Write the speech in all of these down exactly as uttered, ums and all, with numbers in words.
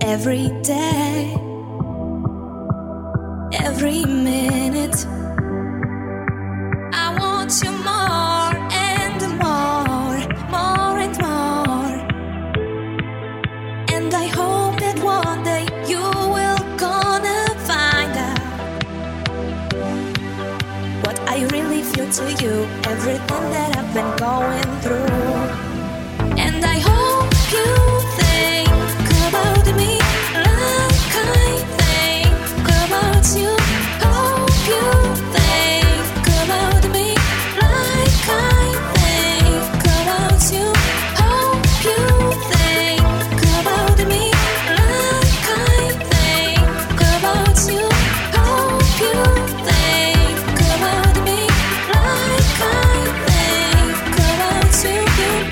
every day, every minute. I want you more and more, more and more. And I hope that one day you will gonna find out what I really feel to you, everything that I've been going through. And I hope you think about me like I think about you. Hope you think about me like I think about you. Hope you think about me like I think about you. Hope you think about me like I think about you.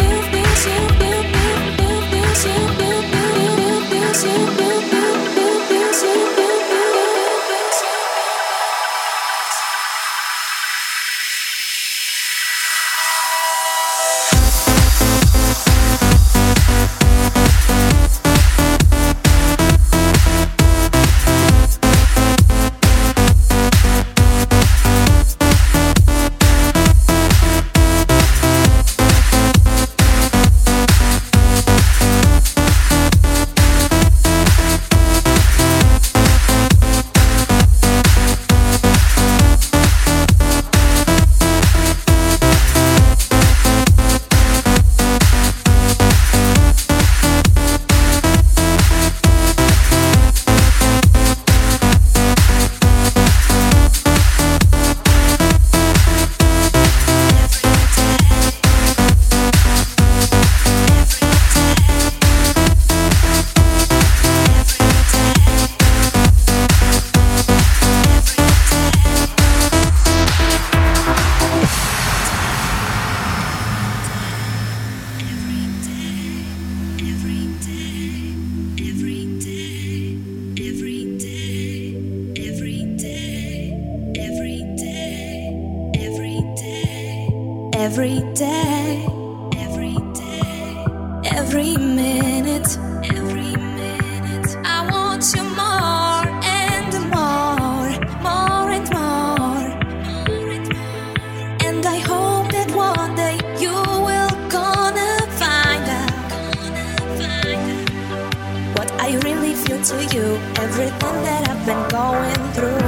Every day, every day, every minute, every minute. I want you more and more, more and more, more and more. And I hope that one day you will gonna find out, gonna find out what I really feel to you, everything that I've been going through.